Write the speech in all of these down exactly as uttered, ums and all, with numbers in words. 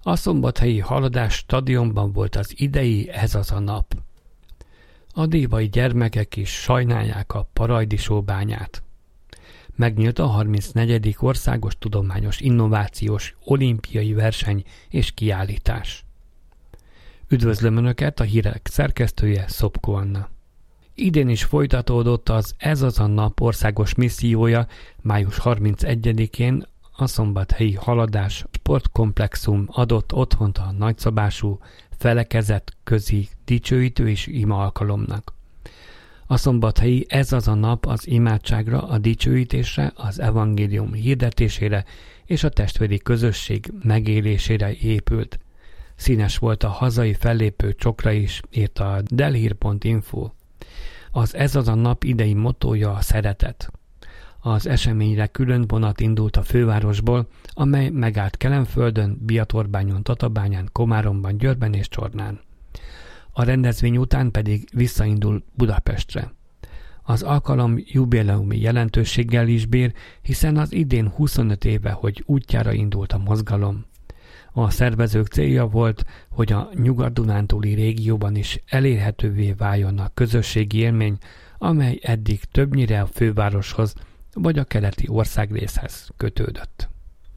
A szombathelyi Haladás stadionban volt az idei Ez az a nap. A dévai gyermekek is sajnálják a Parajdi sóbányát. Megnyílt a harmincnegyedik Országos Tudományos Innovációs Olimpiai Verseny és Kiállítás. Üdvözlöm Önöket, a hírek szerkesztője Szopko Anna. Idén is folytatódott az Ez az a nap országos missziója. Május harmincegyedikén a szombathelyi Haladás sportkomplexum adott otthont a nagyszabású felekezet közi dicsőítő és ima alkalomnak. A szombathelyi Ez az a nap az imádságra, a dicsőítésre, az evangélium hirdetésére és a testvéri közösség megélésére épült. Színes volt a hazai fellépő csokra is, írta a delhír pont info. Az Ez az a nap idei mottója a szeretet. Az eseményre külön vonat indult a fővárosból, amely megállt Kelenföldön, Biatorbányon, Tatabányán, Komáromban, Győrben és Csornán. A rendezvény után pedig visszaindul Budapestre. Az alkalom jubileumi jelentőséggel is bír, hiszen az idén huszonöt éve, hogy útjára indult a mozgalom. A szervezők célja volt, hogy a Nyugat-Dunántúli régióban is elérhetővé váljon a közösségi élmény, amely eddig többnyire a fővároshoz vagy a keleti országrészhez kötődött.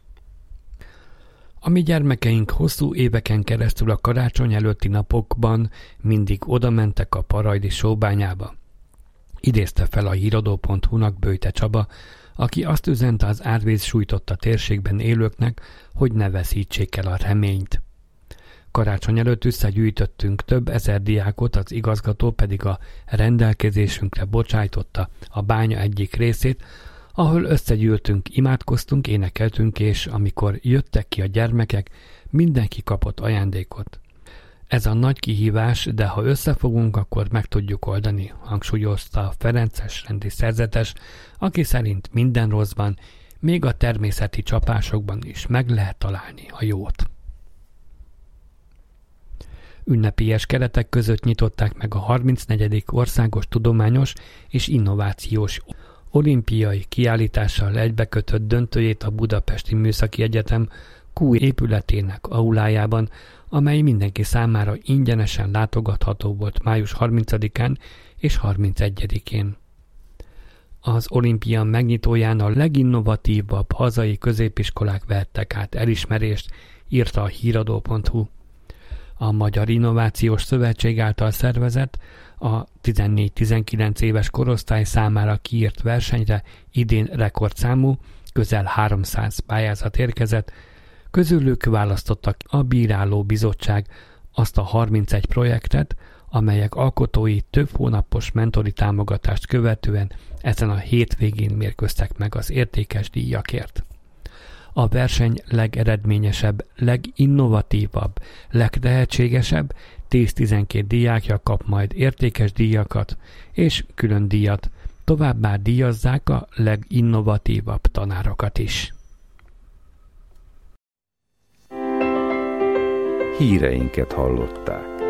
A mi gyermekeink hosszú éveken keresztül a karácsony előtti napokban mindig odamentek a Parajdi sóbányába. Idézte fel a híradó pont hu-nak Böjte Csaba, aki azt üzente az árvíz sújtotta térségben élőknek, hogy ne veszítsék el a reményt. Karácsony előtt összegyűjtöttünk több ezer diákot, az igazgató pedig a rendelkezésünkre bocsájtotta a bánya egyik részét, ahol összegyűltünk, imádkoztunk, énekeltünk, és amikor jöttek ki a gyermekek, mindenki kapott ajándékot. Ez a nagy kihívás, de ha összefogunk, akkor meg tudjuk oldani, hangsúlyozta a ferences rendi szerzetes, aki szerint minden rosszban, még a természeti csapásokban is meg lehet találni a jót. Ünnepélyes keretek között nyitották meg a harmincnegyedik Országos Tudományos és Innovációs Olimpiai Kiállítással egybekötött döntőjét a Budapesti Műszaki Egyetem Q épületének aulájában, amely mindenki számára ingyenesen látogatható volt május harmincadikán és harmincegyedikén. Az olimpia megnyitóján a leginnovatívabb hazai középiskolák vehettek át elismerést, írta a híradó pont hu. A Magyar Innovációs Szövetség által szervezett, a tizennégy-tizenkilenc éves korosztály számára kiírt versenyre idén rekordszámú, közel háromszáz pályázat érkezett, közülük választottak a Bíráló Bizottság azt a harmincegy projektet, amelyek alkotói több hónapos mentori támogatást követően ezen a hétvégén mérkőztek meg az értékes díjakért. A verseny legeredményesebb, leginnovatívabb, legtehetségesebb tíz-tizenkét diákja kap majd értékes díjakat és külön díjat, továbbá díjazzák a leginnovatívabb tanárokat is. Híreinket hallották.